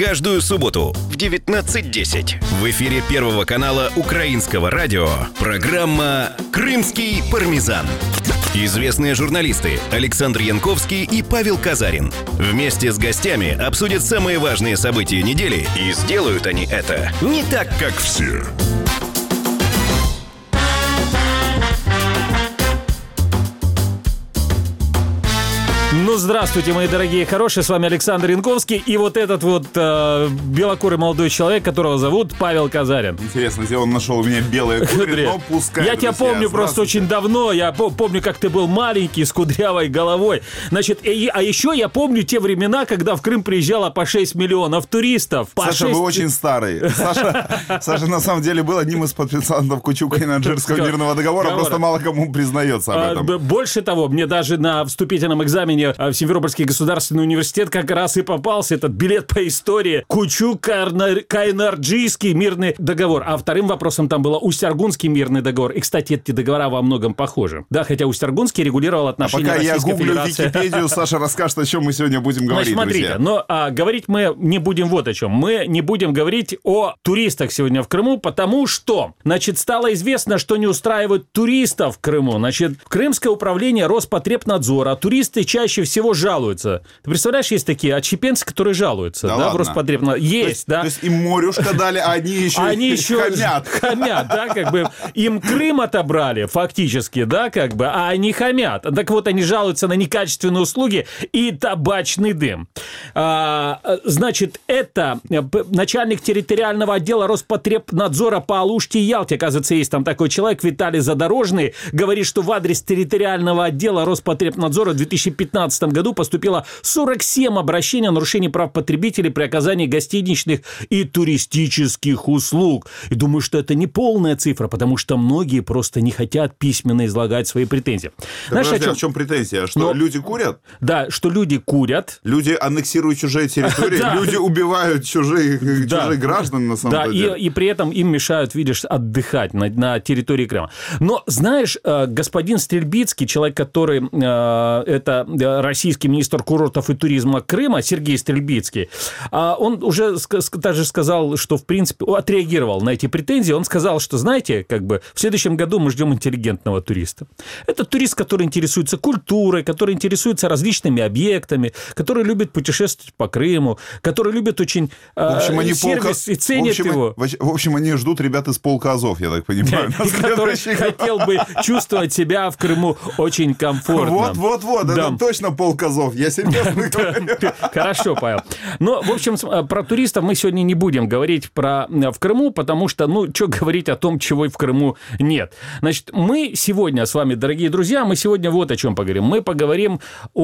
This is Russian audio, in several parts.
Каждую субботу в 19:10 в эфире Первого канала Украинского радио программа «Крымский пармезан». Известные журналисты Александр Янковский и Павел Казарин вместе с гостями обсудят самые важные события недели, и сделают они это не так, как все. Ну, здравствуйте, мои дорогие хорошие, с вами Александр Янковский и вот этот вот белокурый молодой человек, которого зовут Павел Казарин. Интересно, где он нашел у меня белые кудри, но пускай. Я тебя помню просто очень давно, я помню, как ты был маленький, с кудрявой головой. Значит, а еще я помню те времена, когда в Крым приезжало по 6 миллионов туристов. Саша, вы очень старый. Саша, на самом деле, был одним из подписантов Кучук-Кайнарджийского мирного договора, просто мало кому признается об этом. Больше того, мне даже на вступительном экзамене в Симферопольский государственный университет как раз и попался этот билет по истории Кучук-Кайнарджийский мирный договор. А вторым вопросом там было Усть-Аргунский мирный договор. И, кстати, эти договора во многом похожи. Да, хотя Усть-Аргунский регулировал отношения Российской Федерации. Пока я гуглю Википедию, Саша расскажет, о чем мы сегодня будем говорить, смотрите, друзья. Но говорить мы не будем вот о чем. Мы не будем говорить о туристах сегодня в Крыму, потому что, значит, стало известно, что не устраивают туристов в Крыму. Значит, Крымское управление Роспотребнадзора, туристы чаще всего жалуются. Ты представляешь, есть такие отщепенцы, которые жалуются, да, в Роспотребнадзоре. Есть, да. То есть им морюшка дали, а они еще хамят. Хамят, да, как бы. Им Крым отобрали, фактически, да, как бы, а они хамят. Так вот, они жалуются на некачественные услуги и табачный дым. Значит, это начальник территориального отдела Роспотребнадзора по Алуште и Ялте, оказывается, есть там такой человек, Виталий Задорожный, говорит, что в адрес территориального отдела Роспотребнадзора в 2015 году поступило 47 обращений о нарушении прав потребителей при оказании гостиничных и туристических услуг. И думаю, что это не полная цифра, потому что многие просто не хотят письменно излагать свои претензии. Знаешь, подожди, в чем претензия? Что люди курят? Да, что люди курят. Люди аннексируют чужие территории, люди убивают чужих граждан, на самом деле. И при этом им мешают, видишь, отдыхать на территории Крыма. Но, знаешь, господин Стрельбицкий, человек, который это российский министр курортов и туризма Крыма, Сергей Стрельбицкий, он уже даже сказал, что, в принципе, отреагировал на эти претензии. Он сказал, что, знаете, как бы в следующем году мы ждем интеллигентного туриста. Это турист, который интересуется культурой, который интересуется различными объектами, который любит путешествовать по Крыму, который любит очень сервис и ценит его. В общем, они ждут ребят из полка Азов, я так понимаю. Который хотел бы чувствовать себя в Крыму очень комфортно. Вот, это точно полк Азов, я серьезно говорю. Хорошо, Павел. Но, в общем, про туристов мы сегодня не будем говорить в Крыму, потому что, что говорить о том, чего в Крыму нет. Значит, мы сегодня с вами, дорогие друзья, мы сегодня вот о чем поговорим. Мы поговорим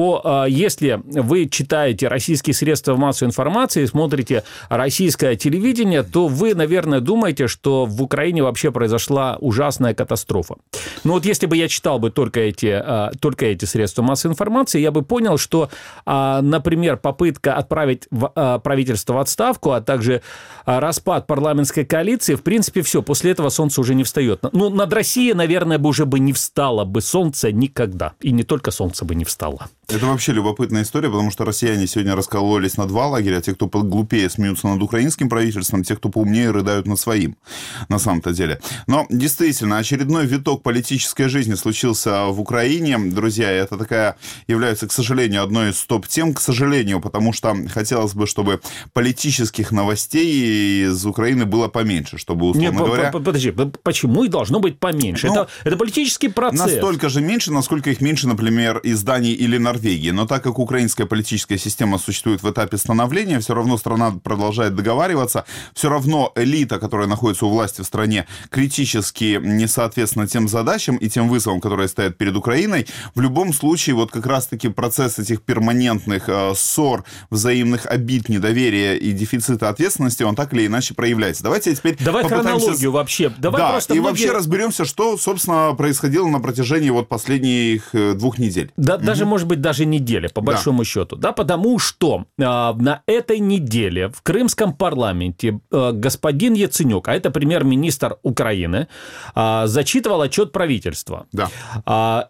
если вы читаете российские средства массовой информации, смотрите российское телевидение, то вы, наверное, думаете, что в Украине вообще произошла ужасная катастрофа. Но вот если бы я читал бы только эти средства массовой информации, я бы понял, что, например, попытка отправить правительство в отставку, а также распад парламентской коалиции, в принципе, все, после этого солнце уже не встает. Ну, над Россией, наверное, уже бы не встало бы солнце никогда. И не только солнце бы не встало. Это вообще любопытная история, потому что россияне сегодня раскололись на два лагеря. Те, кто глупее, смеются над украинским правительством, те, кто поумнее, рыдают над своим, на самом-то деле. Но, действительно, очередной виток политической жизни случился в Украине. Друзья, это является, к сожалению, одной из топ-тем, к сожалению, потому что хотелось бы, чтобы политических новостей из Украины было поменьше, чтобы, условно говоря... Подожди, почему и должно быть поменьше? Это политический процесс. Настолько же меньше, насколько их меньше, например, из Дании или Норвегии. Но так как украинская политическая система существует в этапе становления, все равно страна продолжает договариваться, все равно элита, которая находится у власти в стране, критически не соответствует тем задачам и тем вызовам, которые стоят перед Украиной. В любом случае, вот как раз-таки процесс этих перманентных ссор, взаимных обид, недоверия и дефицита ответственности, он так или иначе проявляется. Давайте теперь хронологию вообще. Вообще разберемся, что, собственно, происходило на протяжении последних 2 недель. Даже, может быть, даже недели, по большому счету. Да, потому что на этой неделе в крымском парламенте господин Яценюк, а это премьер-министр Украины, зачитывал отчет правительства. Да.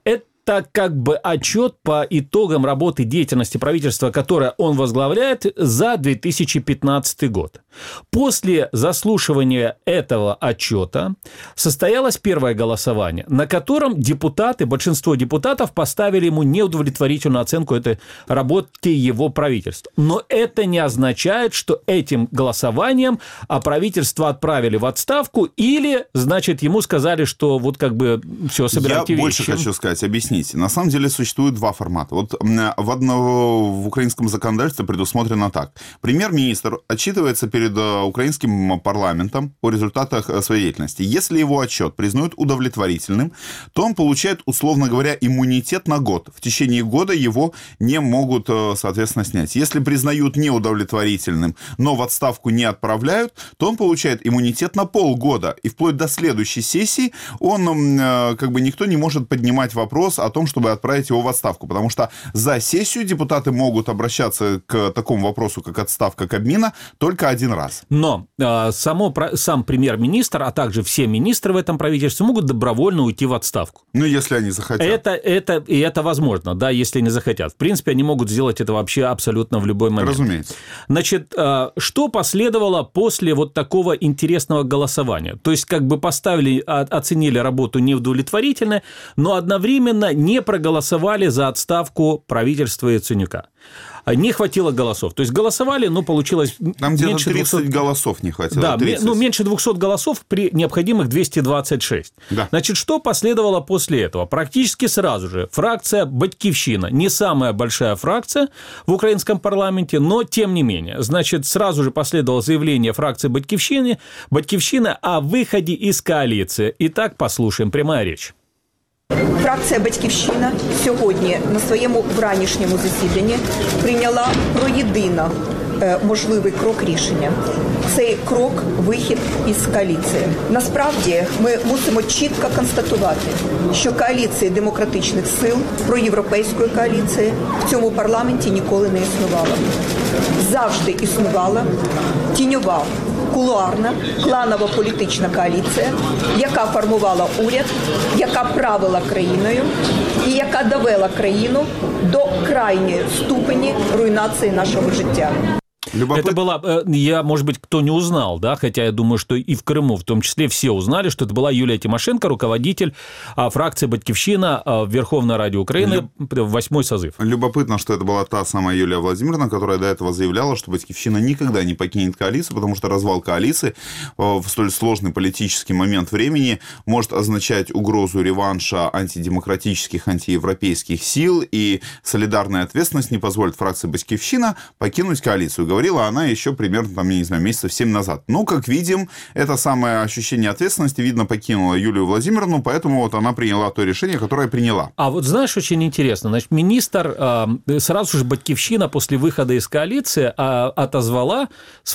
это как бы отчет по итогам работы деятельности правительства, которое он возглавляет за 2015 год. После заслушивания этого отчета состоялось первое голосование, на котором большинство депутатов поставили ему неудовлетворительную оценку этой работе его правительства. Но это не означает, что этим голосованием правительство отправили в отставку или, значит, ему сказали, что вот как бы все, собирайте вещи. Я больше хочу сказать, объясните. На самом деле существует два формата. Вот в украинском законодательстве предусмотрено так. Премьер-министр отчитывается перед украинским парламентом о результатах своей деятельности. Если его отчет признают удовлетворительным, то он получает, условно говоря, иммунитет на год. В течение года его не могут, соответственно, снять. Если признают неудовлетворительным, но в отставку не отправляют, то он получает иммунитет на полгода. И вплоть до следующей сессии никто не может поднимать вопрос о том, чтобы отправить его в отставку. Потому что за сессию депутаты могут обращаться к такому вопросу, как отставка Кабмина, только один раз. Но сам премьер-министр, а также все министры в этом правительстве могут добровольно уйти в отставку. Ну, если они захотят. Это возможно, да, если они захотят. В принципе, они могут сделать это вообще абсолютно в любой момент. Разумеется. Значит, что последовало после вот такого интересного голосования? То есть, как бы оценили работу неудовлетворительно, но одновременно не проголосовали за отставку правительства Яценюка. Не хватило голосов. То есть голосовали, но получилось там где-то меньше 30 голосов не хватило. Да, 30. Меньше 200 голосов при необходимых 226. Да. Значит, что последовало после этого? Практически сразу же фракция «Батькивщина», не самая большая фракция в украинском парламенте, но тем не менее. Значит, сразу же последовало заявление фракции «Батькивщина» о выходе из коалиции. Итак, послушаем, прямая речь. Фракція «Батьківщина» сьогодні на своєму вранішньому засіданні прийняла про єдиний можливий крок рішення. Цей крок – вихід із коаліції. Насправді, ми мусимо чітко констатувати, що коаліції демократичних сил, проєвропейської коаліції в цьому парламенті ніколи не існувало. Завжди існувала тіньова, кулуарна, кланова політична коаліція, яка формувала уряд, яка правила країною і яка довела країну до крайньої ступені руйнації нашого життя. Это была, может быть, кто не узнал, да, хотя я думаю, что и в Крыму в том числе все узнали, что это была Юлия Тимошенко, руководитель фракции «Батькивщина» в Верховной Раде Украины, 8-й созыв. Любопытно, что это была та самая Юлия Владимировна, которая до этого заявляла, что «Батькивщина» никогда не покинет коалицию, потому что развал коалиции в столь сложный политический момент времени может означать угрозу реванша антидемократических, антиевропейских сил, и солидарная ответственность не позволит фракции «Батькивщина» покинуть коалицию. Говорила она еще примерно, месяцев 7 назад. Но, как видим, это самое ощущение ответственности, видно, покинуло Юлию Владимировну, поэтому вот она приняла то решение, которое приняла. А вот знаешь, очень интересно, значит, министр, сразу же «Батькивщина» после выхода из коалиции отозвала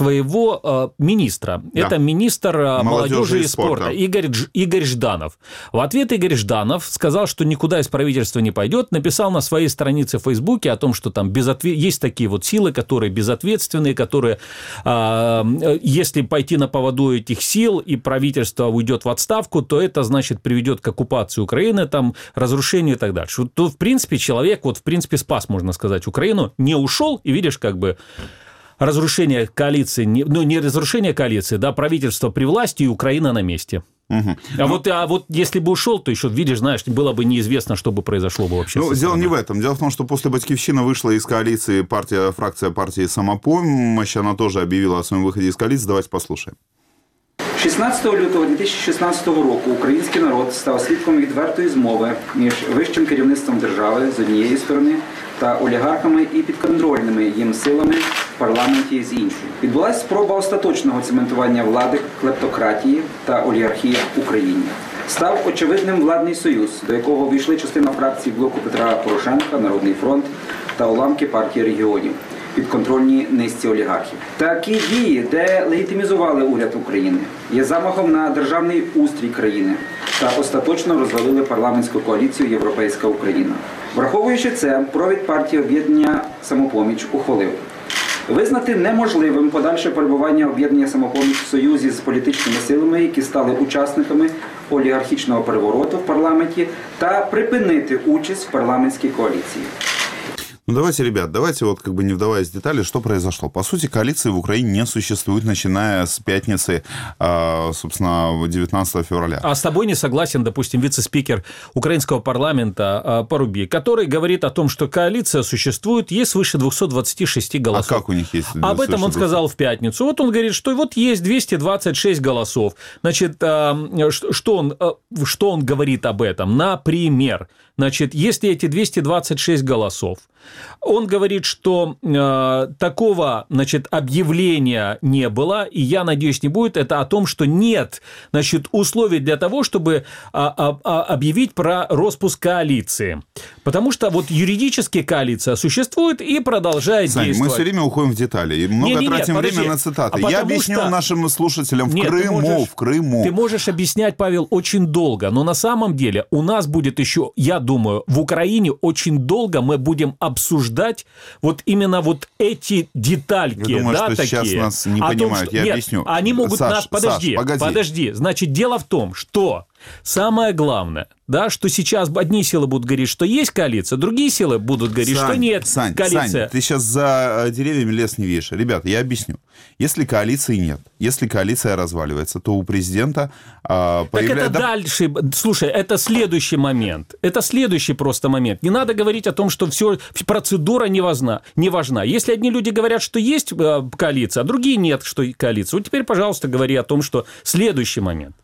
своего министра. Да. Это министр молодежи и спорта Игорь Жданов. В ответ Игорь Жданов сказал, что никуда из правительства не пойдет, написал на своей странице в Фейсбуке о том, что там есть такие вот силы, которые безответственные, которые, если пойти на поводу этих сил и правительство уйдет в отставку, то это, значит, приведет к оккупации Украины, там, разрушению и так дальше. То, в принципе, человек, спас, можно сказать, Украину, не ушел, и видишь, как бы разрушение коалиции, не разрушение коалиции, да, правительство при власти и Украина на месте. Угу. А вот если бы ушел, то еще, видишь, знаешь, было бы неизвестно, что бы произошло бы вообще. Дело не в этом. Дело в том, что после «Батькивщины» вышла из коалиции фракция партии «Самопомощь». Она тоже объявила о своем выходе из коалиции. Давайте послушаем. 16 лютого 2016 року український народ став свідком відвертої змови між вищим керівництвом держави з однієї сторони та олігархами і підконтрольними їм силами в парламенті з іншої. Відбулася спроба остаточного цементування влади, клептократії та олігархії в Україні. Став очевидним владний союз, до якого війшли частина фракцій блоку Петра Порошенка, Народний фронт та уламки партії регіонів, підконтрольні низці олігархів. Такі дії, де легітимізували уряд України, є замахом на державний устрій країни та остаточно розвалили парламентську коаліцію «Європейська Україна». Враховуючи це, провід партії «Об'єднання Самопоміч» ухвалив визнати неможливим подальше перебування «Об'єднання Самопоміч» в союзі з політичними силами, які стали учасниками олігархічного перевороту в парламенті та припинити участь в парламентській коаліції. Ну, давайте, ребят, давайте вот как бы не вдаваясь в детали, что произошло. По сути, коалиции в Украине не существует, начиная с пятницы, собственно, 19 февраля. А с тобой не согласен, допустим, вице-спикер украинского парламента Парубий, который говорит о том, что коалиция существует, есть свыше 226 голосов. А как у них есть? Об этом он сказал в пятницу. Вот он говорит, что вот есть 226 голосов. Значит, что он говорит об этом? Например, значит, если эти 226 голосов, он говорит, что такого, значит, объявления не было, и я надеюсь, не будет, это о том, что нет, значит, условий для того, чтобы объявить про распуск коалиции. Потому что вот юридически коалиция существует и продолжает Сань, действовать. мы все время уходим в детали и много тратим время на цитаты. Я объясню нашим слушателям в Крыму. Ты можешь объяснять, Павел, очень долго, но на самом деле у нас будет еще, я думаю, в Украине очень долго мы будем обсуждать вот именно вот эти детальки. Я думаю, да, что такие. сейчас нас не понимают, том, я нет, объясню. Они могут Саш, нас... Подожди, Саш, подожди. Значит, дело в том, что самое главное, да, что сейчас одни силы будут говорить, что есть коалиция, другие силы будут говорить, что нет коалиции. Сань, ты сейчас за деревьями лес не видишь. Ребята, я объясню. Если коалиции нет, если коалиция разваливается, то у президента появляется... Так это дальше, слушай, это следующий момент. Это следующий просто момент. Не надо говорить о том, что все, процедура не важна. Если одни люди говорят, что есть коалиция, а другие нет, что коалиция, вот теперь, пожалуйста, говори о том, что следующий момент.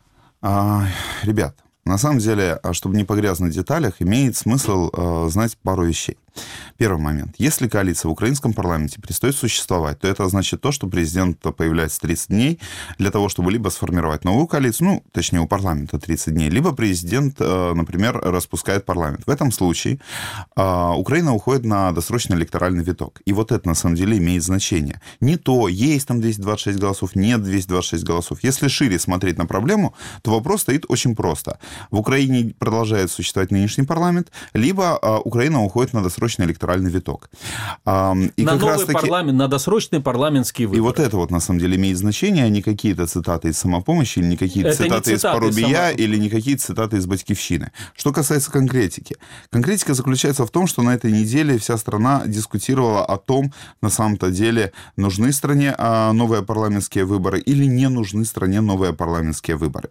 Ребят, на самом деле, чтобы не погрязнуть в деталях, имеет смысл знать пару вещей. Первый момент. Если коалиция в украинском парламенте перестает существовать, то это значит то, что президент появляется 30 дней для того, чтобы либо сформировать новую коалицию, ну, точнее, у парламента 30 дней, либо президент, например, распускает парламент. В этом случае Украина уходит на досрочный электоральный виток. И вот это, на самом деле, имеет значение. Не то, есть там 226 голосов, нет 226 голосов. Если шире смотреть на проблему, то вопрос стоит очень просто. В Украине продолжает существовать нынешний парламент, либо Украина уходит на досрочный электоральный виток. И на новый парламент, на досрочный парламентский выбор. И вот это вот на самом деле имеет значение, а не какие-то цитаты из «Самопомощи», или не какие-то цитаты из Парубия, или не какие-то цитаты из «Батькивщины». Что касается конкретики. Конкретика заключается в том, что на этой неделе вся страна дискутировала о том, на самом-то деле, нужны стране новые парламентские выборы или не нужны стране новые парламентские выборы.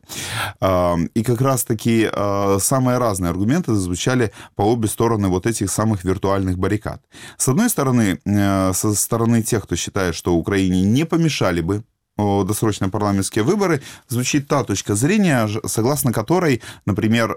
И как раз-таки самые разные аргументы звучали по обе стороны вот этих самых виртуальных баррикад. С одной стороны, со стороны тех, кто считает, что Украине не помешали бы досрочные парламентские выборы, звучит та точка зрения, согласно которой, например,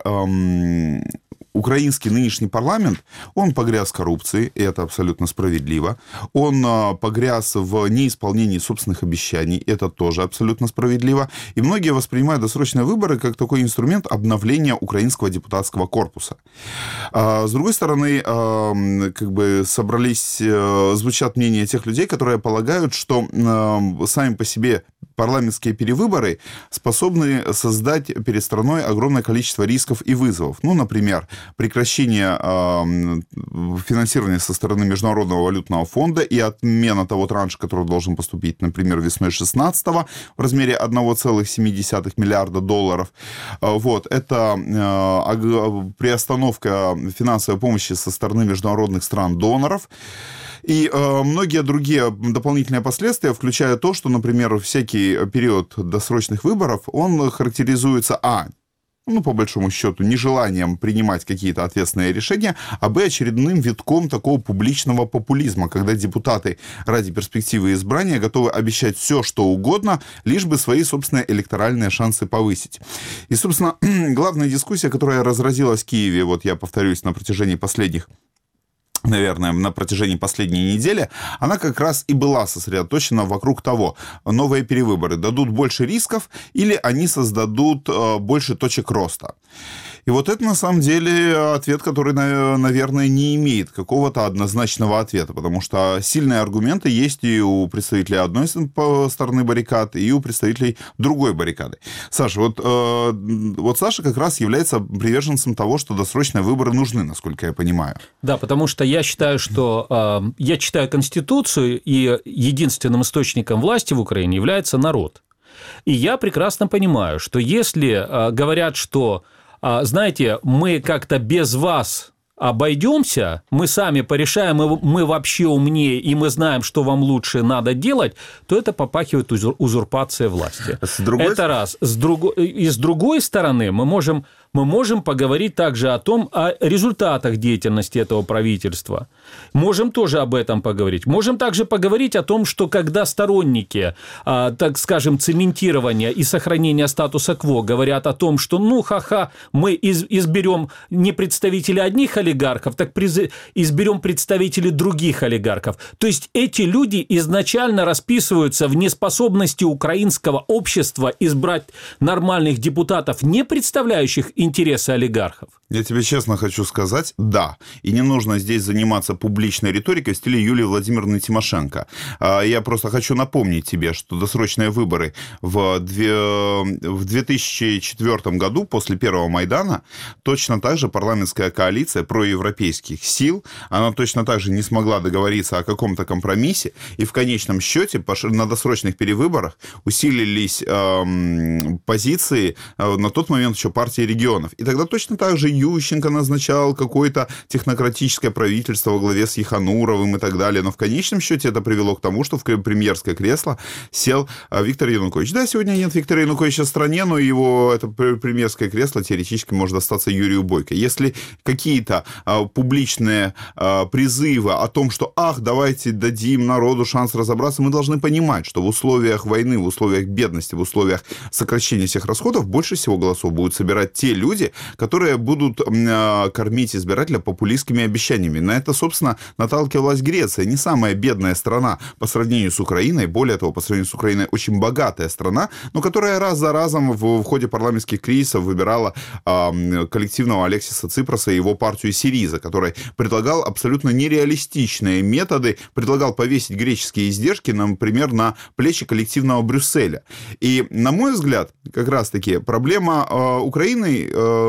украинский нынешний парламент, он погряз в коррупции, и это абсолютно справедливо. Он погряз в неисполнении собственных обещаний, это тоже абсолютно справедливо. И многие воспринимают досрочные выборы как такой инструмент обновления украинского депутатского корпуса. С другой стороны, как бы звучат мнения тех людей, которые полагают, что сами по себе парламентские перевыборы способны создать перед страной огромное количество рисков и вызовов. Ну, например, прекращение финансирования со стороны Международного валютного фонда и отмена того транша, который должен поступить, например, весной 16-го в размере 1,7 миллиарда долларов. Вот. Это приостановка финансовой помощи со стороны международных стран-доноров. И многие другие дополнительные последствия, включая то, что, например, всякий период досрочных выборов, он характеризуется по большому счету, нежеланием принимать какие-то ответственные решения, а очередным витком такого публичного популизма, когда депутаты ради перспективы избрания готовы обещать все, что угодно, лишь бы свои собственные электоральные шансы повысить. И, собственно, главная дискуссия, которая разразилась в Киеве, вот я повторюсь, на протяжении последних последней недели, она как раз и была сосредоточена вокруг того, новые перевыборы дадут больше рисков или они создадут больше точек роста. И вот это, на самом деле, ответ, который, наверное, не имеет какого-то однозначного ответа, потому что сильные аргументы есть и у представителей одной стороны баррикад, и у представителей другой баррикады. Саша, вот Саша как раз является приверженцем того, что досрочные выборы нужны, насколько я понимаю. Да, потому что я считаю, что я читаю Конституцию, и единственным источником власти в Украине является народ. И я прекрасно понимаю, что если говорят, что, знаете, мы как-то без вас обойдемся, мы сами порешаем, мы вообще умнее, и мы знаем, что вам лучше надо делать, то это попахивает узурпацией власти. Это раз. И с другой стороны, мы можем поговорить также о результатах деятельности этого правительства. Можем тоже об этом поговорить. Можем также поговорить о том, что когда сторонники, так скажем, цементирования и сохранения статуса-кво говорят о том, что мы изберем не представителей одних олигархов, так изберем представителей других олигархов. То есть эти люди изначально расписываются в неспособности украинского общества избрать нормальных депутатов, не представляющих интересы олигархов. Я тебе честно хочу сказать, да. И не нужно здесь заниматься публичной риторикой в стиле Юлии Владимировны Тимошенко. Я просто хочу напомнить тебе, что досрочные выборы в 2004 году, после первого Майдана, точно так же парламентская коалиция проевропейских сил, она точно так же не смогла договориться о каком-то компромиссе, и в конечном счете на досрочных перевыборах усилились позиции на тот момент еще партии регионов. И тогда точно так же Ющенко назначал какое-то технократическое правительство во главе с Ехануровым и так далее. Но в конечном счете это привело к тому, что в премьерское кресло сел Виктор Янукович. Да, сегодня нет Виктора Януковича в стране, но его это премьерское кресло теоретически может достаться Юрию Бойко. Если какие-то публичные призывы о том, что давайте дадим народу шанс разобраться, мы должны понимать, что в условиях войны, в условиях бедности, в условиях сокращения всех расходов больше всего голосов будут собирать те люди, которые будут кормить избирателя популистскими обещаниями. На это, собственно, наталкивалась Греция. Не самая бедная страна по сравнению с Украиной, более того, по сравнению с Украиной очень богатая страна, но которая раз за разом в ходе парламентских кризисов выбирала коллективного Алексиса Ципроса и его партию Сириза, который предлагал абсолютно нереалистичные методы, предлагал повесить греческие издержки, например, на плечи коллективного Брюсселя. И, на мой взгляд, как раз-таки проблема Украины,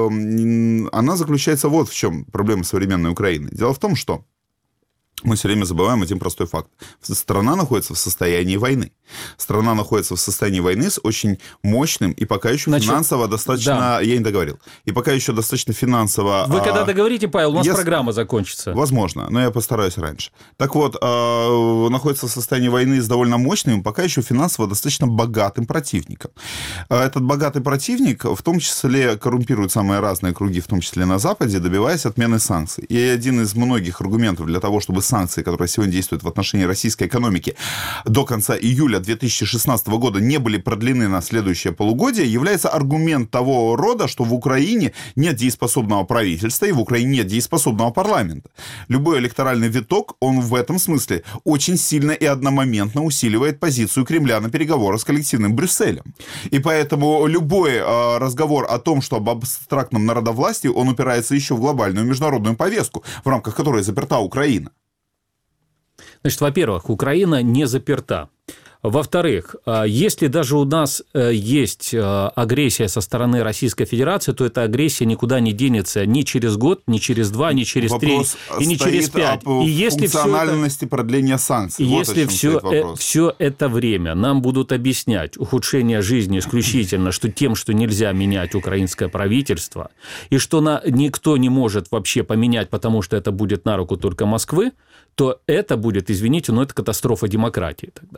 она заключается вот в чем проблема современной Украины. Дело в том, что мы все время забываем один простой факт. Страна находится в состоянии войны. Страна находится в состоянии войны с очень мощным и пока еще финансово достаточно... Да. Я не договорил. И пока еще достаточно финансово... Вы когда договорите, Павел, у нас программа закончится. Возможно, но я постараюсь раньше. Так вот, находится в состоянии войны с довольно мощным, пока еще финансово достаточно богатым противником. Этот богатый противник в том числе коррумпирует самые разные круги, в том числе на Западе, добиваясь отмены санкций. И один из многих аргументов для того, чтобы санкции, которые сегодня действуют в отношении российской экономики, до конца июля 2016 года не были продлены на следующее полугодие, является аргумент того рода, что в Украине нет дееспособного правительства и в Украине нет дееспособного парламента. Любой электоральный виток, он в этом смысле очень сильно и одномоментно усиливает позицию Кремля на переговорах с коллективным Брюсселем. И поэтому любой разговор о том, что об абстрактном народовластии, он упирается еще в глобальную международную повестку, в рамках которой заперта Украина. Значит, во-первых, Украина не заперта. Во-вторых, если даже у нас есть агрессия со стороны Российской Федерации, то эта агрессия никуда не денется ни через год, ни через 2, ни через 3 и не через 5. И если функциональности продления санкций. Если все это время нам будут объяснять ухудшение жизни исключительно тем, что нельзя менять украинское правительство, и что никто не может вообще поменять, потому что это будет на руку только Москвы, то это будет, извините, но это катастрофа демократии тогда.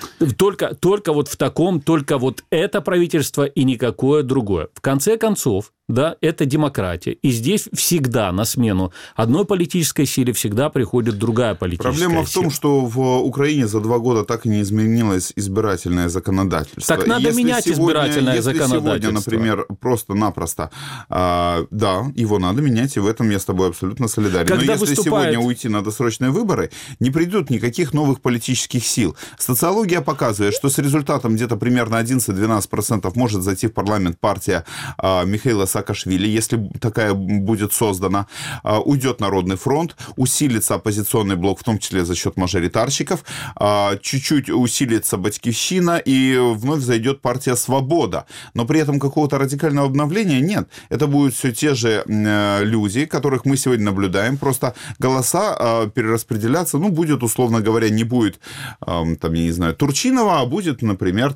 Только вот в таком, только вот это правительство и никакое другое. В конце концов, да, это демократия. И здесь всегда на смену одной политической силе всегда приходит другая политическая сила. Проблема в том, что в Украине за 2 года так и не изменилось избирательное законодательство. Так надо менять избирательное законодательство. Сегодня, например, просто-напросто, да, его надо менять, и в этом я с тобой абсолютно солидарен. Но если сегодня уйти на досрочные выборы, не придет никаких новых политических сил. Социология показывает, что с результатом где-то примерно 11-12% может зайти в парламент партия Михаила Саакашвили, если такая будет создана, уйдет Народный фронт, усилится оппозиционный блок, в том числе за счет мажоритарщиков, чуть-чуть усилится Батькивщина, и вновь зайдет партия «Свобода». Но при этом какого-то радикального обновления нет. Это будут все те же люди, которых мы сегодня наблюдаем, просто голоса перераспределяться, будет, условно говоря, не будет, Турчинова, а будет, например,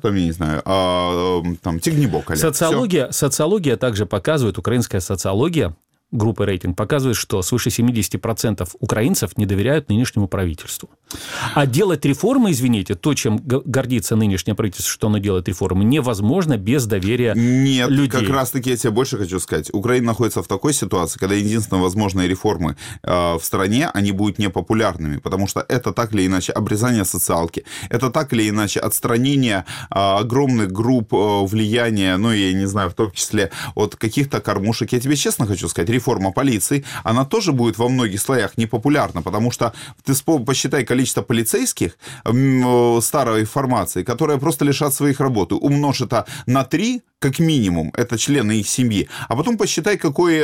Тигнебок. Социология также показывает, украинская социология, группы «Рейтинг» показывает, что свыше 70% украинцев не доверяют нынешнему правительству. А делать реформы, извините, то, чем гордится нынешнее правительство, что оно делает реформы, невозможно без доверия людей. Нет, как раз-таки я тебе больше хочу сказать. Украина находится в такой ситуации, когда единственные возможные реформы в стране, они будут непопулярными, потому что это так или иначе обрезание социалки, это так или иначе отстранение огромных групп влияния, в том числе от каких-то кормушек. Я тебе честно хочу сказать, реформа полиции, она тоже будет во многих слоях непопулярна, потому что ты посчитай количество полицейских старой формации, которые просто лишат своих работы. Умножь это на 3, как минимум, это члены их семьи, а потом посчитай, какой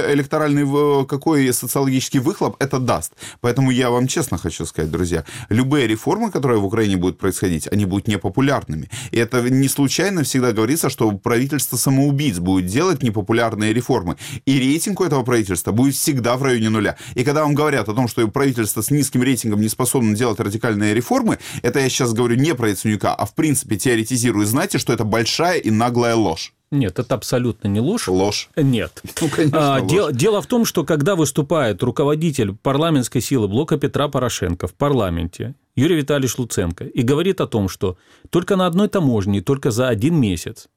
социологический выхлоп это даст. Поэтому я вам честно хочу сказать, друзья, любые реформы, которые в Украине будут происходить, они будут непопулярными. И это не случайно всегда говорится, что правительство самоубийц будет делать непопулярные реформы. И рейтинг у этого правительства будет всегда в районе 0. И когда вам говорят о том, что правительство с низким рейтингом не способно делать радикальные реформы, это я сейчас говорю не про Яценюка, а в принципе теоретизирую, знайте, что это большая и наглая ложь. Нет, это абсолютно не ложь. Ложь. Нет. Конечно, ложь. Дело в том, что когда выступает руководитель парламентской силы блока Петра Порошенко в парламенте, Юрий Витальевич Луценко, и говорит о том, что только на одной таможне, только за 1 месяц,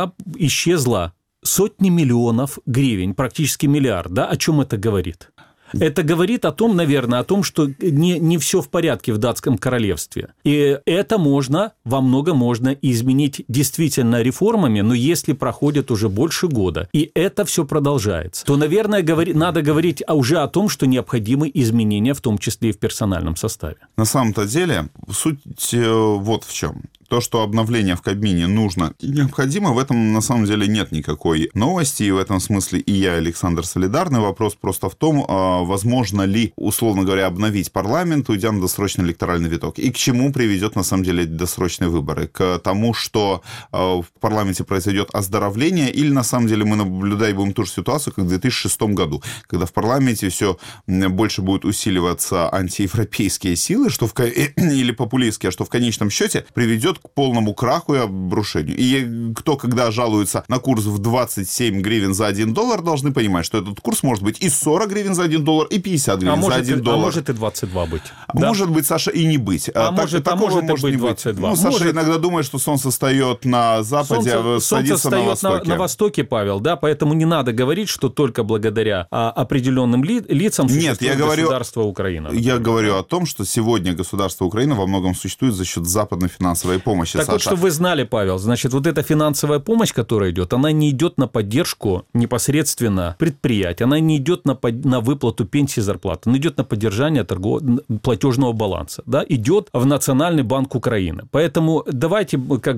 исчезло сотни миллионов гривен, практически миллиард, о чем это говорит? Это говорит о том, наверное, что не все в порядке в датском королевстве. И это во многом можно изменить действительно реформами, но если проходит уже больше года, и это все продолжается, то, наверное, надо говорить уже о том, что необходимы изменения, в том числе и в персональном составе. На самом-то деле, суть вот в чем. То, что обновление в Кабмине нужно и необходимо, в этом на самом деле нет никакой новости, и в этом смысле и я, и Александр солидарны. Вопрос просто в том, возможно ли, условно говоря, обновить парламент, уйдя на досрочный электоральный виток, и к чему приведет на самом деле досрочные выборы. К тому, что в парламенте произойдет оздоровление, или на самом деле мы наблюдаем будем ту же ситуацию, как в 2006 году, когда в парламенте все больше будут усиливаться антиевропейские силы, или популистские, что в конечном счете приведет к полному краху и обрушению. И кто, когда жалуется на курс в 27 гривен за $1, должны понимать, что этот курс может быть и 40 гривен за $1, и 50 гривен за $1. А может и 22 быть. Может быть, Саша, и не быть. Может быть 22. Саша иногда думает, что солнце встает на западе, а садится на востоке. На востоке, Павел, поэтому не надо говорить, что только благодаря определенным лицам существует государство Украина. Я говорю о том, что сегодня государство Украина во многом существует за счет западной финансовой помощи. Так Саша. Вот, чтобы вы знали, Павел, значит, вот эта финансовая помощь, которая идет, она не идет на поддержку непосредственно предприятий, она не идет на выплату пенсии, зарплаты, она идет на поддержание платежного баланса, идет в Национальный банк Украины. Поэтому давайте,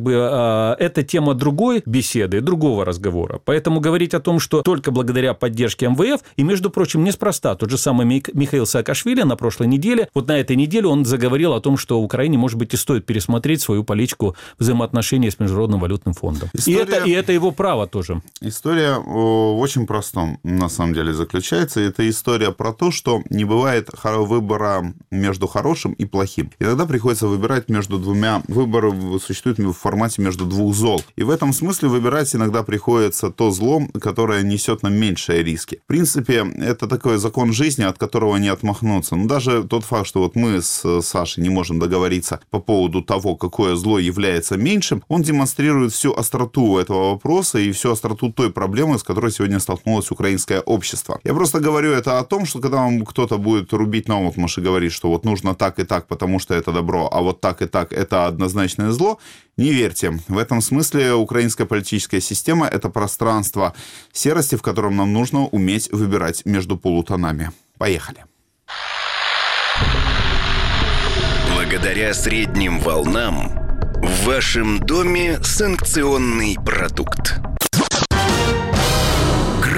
это тема другой беседы, другого разговора. Поэтому говорить о том, что только благодаря поддержке МВФ, и, между прочим, неспроста, тот же самый Михаил Саакашвили на прошлой неделе, вот на этой неделе он заговорил о том, что Украине, может быть, и стоит пересмотреть свою политику взаимоотношений с Международным валютным фондом. И это его право тоже. История в очень простом, на самом деле, заключается. Это история про то, что не бывает выбора между хорошим и плохим. Иногда приходится выбирать между двумя. Выбор существует в формате между двух зол. И в этом смысле выбирать иногда приходится то зло, которое несет нам меньшие риски. В принципе, это такой закон жизни, от которого не отмахнуться. Но даже тот факт, что вот мы с Сашей не можем договориться по поводу того, какое зло является меньшим, он демонстрирует всю остроту этого вопроса и всю остроту той проблемы, с которой сегодня столкнулось украинское общество. Я просто говорю это о том, что когда вам кто-то будет рубить наотмашь и говорить, что вот нужно так и так, потому что это добро, а вот так и так это однозначное зло, не верьте. В этом смысле украинская политическая система – это пространство серости, в котором нам нужно уметь выбирать между полутонами. Поехали. Благодаря средним волнам в вашем доме санкционный продукт.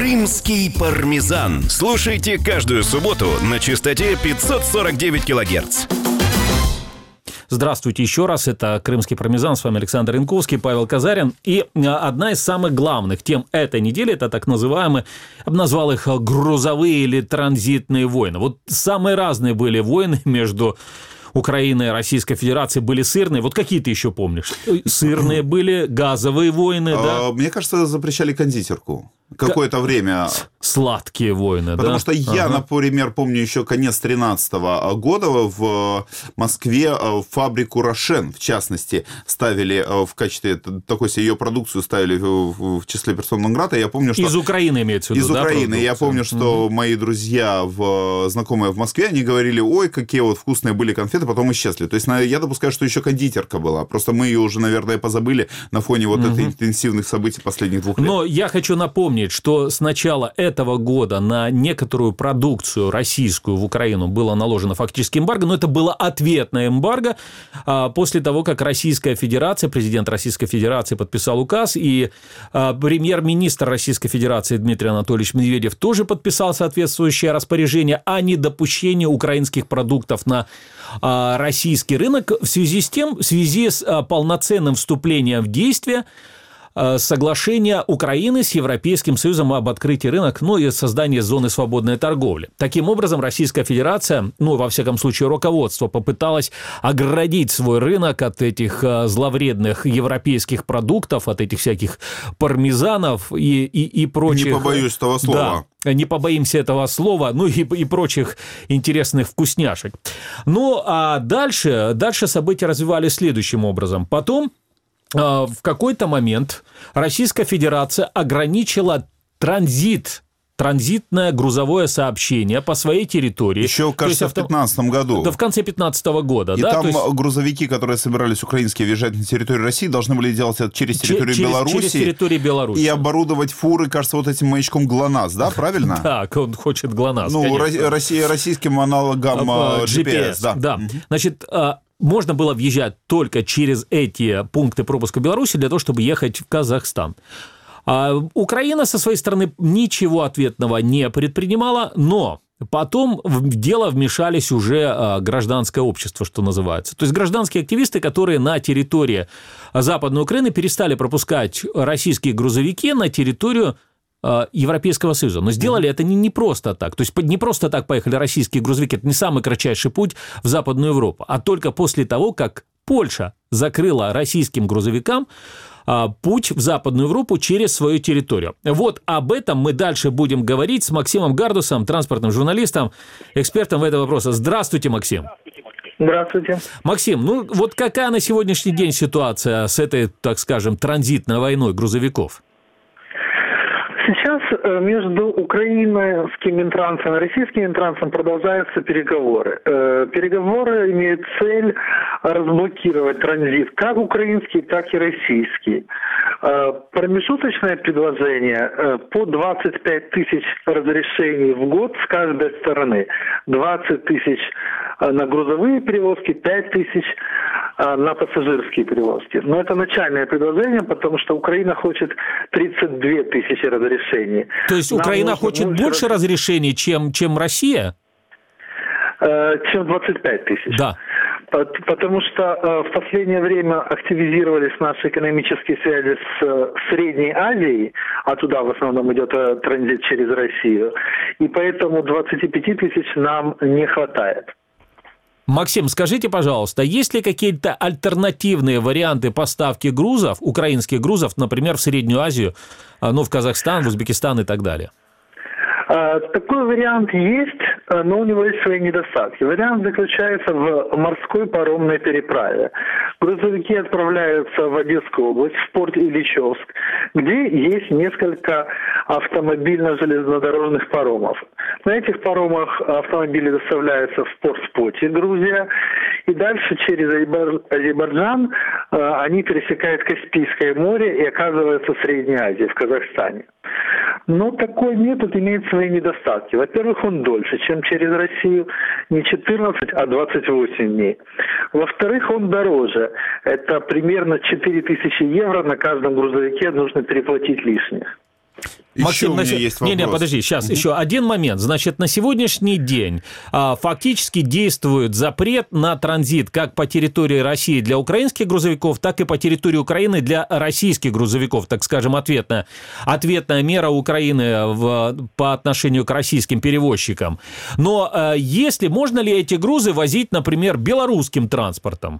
Крымский пармезан. Слушайте каждую субботу на частоте 549 килогерц. Здравствуйте еще раз, это «Крымский пармезан», с вами Александр Янковский, Павел Казарин. И одна из самых главных тем этой недели – это так называемые, я бы назвал их грузовые или транзитные войны. Вот самые разные были войны между Украиной и Российской Федерацией, были сырные. Вот какие ты еще помнишь? Сырные были, газовые войны, да? Мне кажется, запрещали кондитерку. Какое-то время. Сладкие войны, да? Потому что я, например, помню еще конец 2013 года в Москве фабрику «Рошен», в частности, ставили в качестве такой себе, ее продукцию ставили в числе операционного града. Я помню, что... Из Украины имеется в виду, Из Украины. Я помню, что мои друзья, знакомые в Москве, они говорили, ой, какие вот вкусные были конфеты, потом исчезли. То есть я допускаю, что еще кондитерка была. Просто мы ее уже, наверное, позабыли на фоне вот этой интенсивных событий последних 2 лет. Но я хочу напомнить, что с начала этого года на некоторую продукцию российскую в Украину было наложено фактически эмбарго, но это было ответное эмбарго после того, как Российская Федерация, президент Российской Федерации подписал указ, и премьер-министр Российской Федерации Дмитрий Анатольевич Медведев тоже подписал соответствующее распоряжение о недопущении украинских продуктов на российский рынок в связи с полноценным вступлением в действие соглашение Украины с Европейским Союзом об открытии рынка, и создании зоны свободной торговли. Таким образом, Российская Федерация, во всяком случае, руководство попыталось оградить свой рынок от этих зловредных европейских продуктов, от этих всяких пармезанов и прочих. Не побоюсь этого слова. Да, не побоимся этого слова, и прочих интересных вкусняшек. А дальше события развивались следующим образом. Потом в какой-то момент Российская Федерация ограничила транзитное грузовое сообщение по своей территории. Еще, кажется, в 2015 году. Да, в конце 2015 года. И там грузовики, которые собирались украинские въезжать на территорию России, должны были делать это через территорию Беларуси. Через территорию Беларуси. И оборудовать фуры, кажется, вот этим маячком ГЛОНАСС, да, правильно? Так, он хочет ГЛОНАСС, российским аналогом GPS. Да. Значит, можно было въезжать только через эти пункты пропуска Беларуси для того, чтобы ехать в Казахстан. Украина со своей стороны ничего ответного не предпринимала, но потом в дело вмешались уже гражданское общество, что называется. То есть гражданские активисты, которые на территории Западной Украины перестали пропускать российские грузовики на территорию Европейского Союза. Но сделали это не просто так. То есть не просто так поехали российские грузовики. Это не самый кратчайший путь в Западную Европу, а только после того, как Польша закрыла российским грузовикам путь в Западную Европу через свою территорию. Вот об этом мы дальше будем говорить с Максимом Гардусом, транспортным журналистом, экспертом в этом вопросе. Здравствуйте, Максим. Здравствуйте. Максим, вот какая на сегодняшний день ситуация с этой, так скажем, транзитной войной грузовиков? Сейчас между украинским Минтрансом и российским Минтрансом продолжаются переговоры. Переговоры имеют цель разблокировать транзит, как украинский, так и российский. Промежуточное предложение по 25 тысяч разрешений в год с каждой стороны. 20 тысяч на грузовые перевозки, 5 тысяч на пассажирские перевозки. Но это начальное предложение, потому что Украина хочет 32 тысячи разрешений. То есть Украина хочет больше разрешений, чем Россия? Чем 25 тысяч. Да. Потому что в последнее время активизировались наши экономические связи с Средней Азией, а туда в основном идет транзит через Россию, и поэтому 25 тысяч нам не хватает. Максим, скажите, пожалуйста, есть ли какие-то альтернативные варианты поставки грузов, украинских грузов, например, в Среднюю Азию, в Казахстан, в Узбекистан и так далее? Такой вариант есть, но у него есть свои недостатки. Вариант заключается в морской паромной переправе. Грузовики отправляются в Одесскую область, в порт Ильичевск, где есть несколько автомобильно-железнодорожных паромов. На этих паромах автомобили доставляются в порт Споти, Грузия, и дальше через Азербайджан они пересекают Каспийское море и оказываются в Средней Азии, в Казахстане. Но такой метод имеет свои недостатки. Во-первых, он дольше, чем через Россию, не 14, а 28 дней. Во-вторых, он дороже. Это примерно 4000 евро на каждом грузовике нужно переплатить лишних. Еще у меня есть вопрос. Не, подожди, сейчас еще один момент. Значит, на сегодняшний день фактически действует запрет на транзит как по территории России для украинских грузовиков, так и по территории Украины для российских грузовиков, так скажем, ответная мера Украины по отношению к российским перевозчикам. Но можно ли эти грузы возить, например, белорусским транспортом?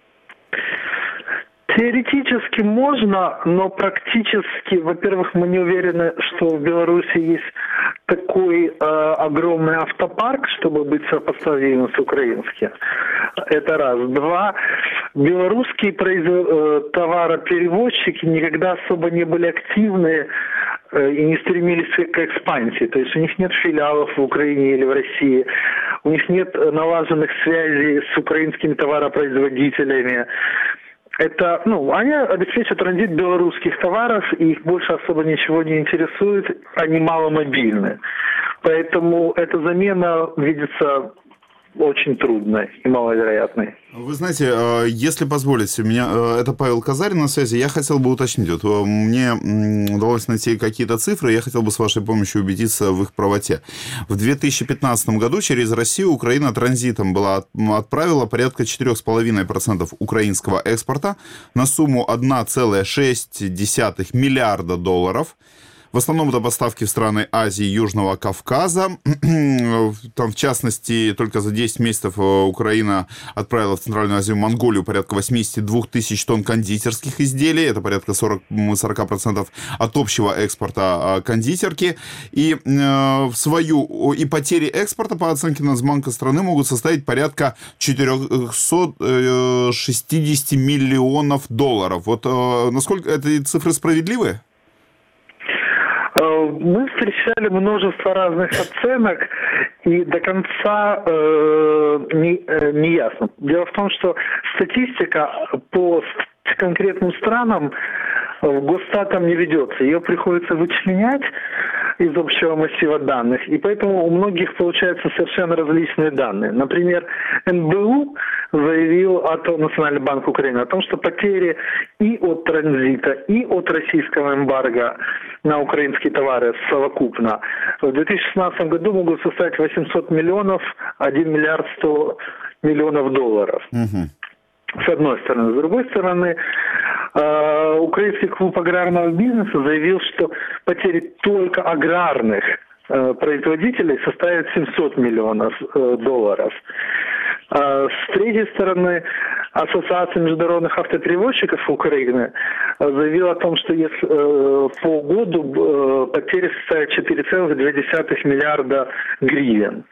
Теоретически можно, но практически, во-первых, мы не уверены, что в Беларуси есть такой огромный автопарк, чтобы быть сопоставимым с украинским. Это раз. Два. Белорусские товароперевозчики никогда особо не были активны и не стремились к экспансии. То есть у них нет филиалов в Украине или в России, у них нет налаженных связей с украинскими товаропроизводителями. Это, они обеспечивают транзит белорусских товаров, и их больше особо ничего не интересует, они маломобильны. Поэтому эта замена видится очень трудной и маловероятной. Вы знаете, если позволите, это Павел Казарин на связи, я хотел бы уточнить. Вот мне удалось найти какие-то цифры, я хотел бы с вашей помощью убедиться в их правоте. В 2015 году через Россию Украина транзитом отправила порядка 4,5% украинского экспорта на сумму 1,6 миллиарда долларов. В основном это поставки в страны Азии и Южного Кавказа. Там, в частности, только за 10 месяцев Украина отправила в Центральную Азию и Монголию порядка 82 тысяч тонн кондитерских изделий. Это порядка 40% от общего экспорта кондитерки. И потери экспорта, по оценке Нацбанка страны, могут составить порядка 460 миллионов долларов. Вот насколько эти цифры справедливы? Мы встречали множество разных оценок, и до конца не ясно. Дело в том, что статистика по конкретным странам Госстатом не ведется. Ее приходится вычленять из общего массива данных, и поэтому у многих получаются совершенно различные данные. Например, НБУ заявил Национальный банк Украины о том, что потери и от транзита, и от российского эмбарго на украинские товары совокупно в 2016 году могут составить 800 миллионов, 1 миллиард 100 миллионов долларов. С одной стороны. С другой стороны, Украинский клуб аграрного бизнеса заявил, что потери только аграрных производителей составят 700 миллионов долларов. С третьей стороны, Ассоциация международных автоперевозчиков Украины заявила о том, что если по году потери составят 4,2 миллиарда гривен.